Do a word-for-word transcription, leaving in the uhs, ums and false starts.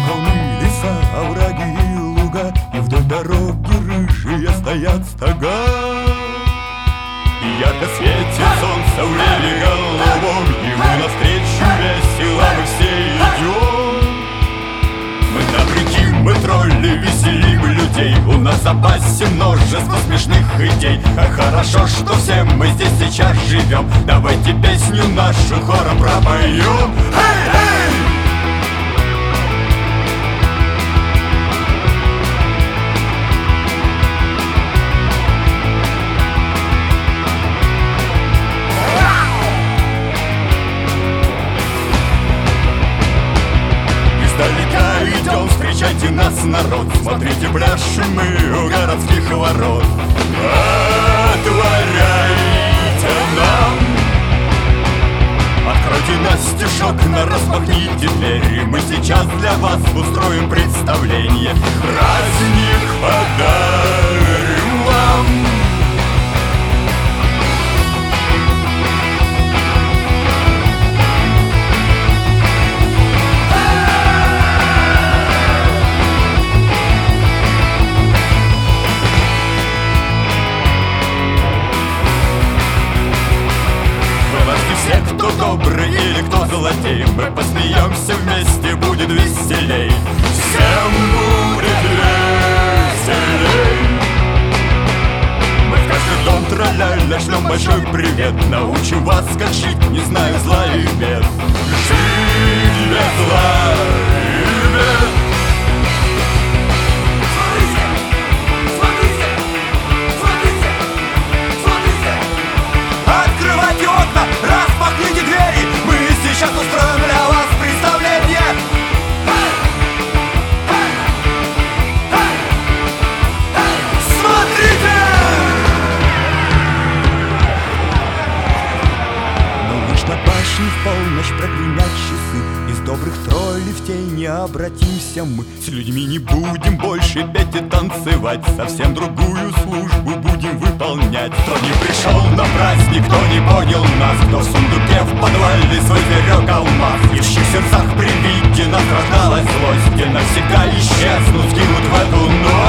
Склоны, леса, овраги и луга, и вдоль дороги рыжие стоят стога. И ярко светит солнце в небе голубом, ему навстречу весело мы все идем. Мы добряки, мы тролли, веселим людей, у нас в запасе множество смешных идей. Как хорошо, что все мы здесь сейчас живем. Давайте песню нашу хором пропоем. Эй, эй! Издалека идем, встречайте нас, народ. Смотрите, пляшем мы у городских ворот. Отворяйте нам, откройте настежок, на распахните двери. Мы сейчас для вас устроим представление. Праздник подарим вам. Все, кто добрый или кто злодей, мы посмеемся вместе, будет веселей. Всем будет веселей. Мы в каждый дом траля-ля шлем большой привет. Научим вас, как жить, не знаю зла и бед. Жить без зла и бед. Открывайте окна, распахните двери, мы сейчас устроим для вас представление. Смотрите! Но лишь на башне в полночь прогремят часы, из добрых троллей в тени обратимся мы. С людьми не будем больше петь и танцевать, совсем другую службу будем выполнять. Кто не пришел на праздник, кто не понял нас, кто в сундуке в подвале свой берег алмаз, и в чьих сердцах при виде нас рождалась злость, и навсегда исчезнут, скинут в эту ночь.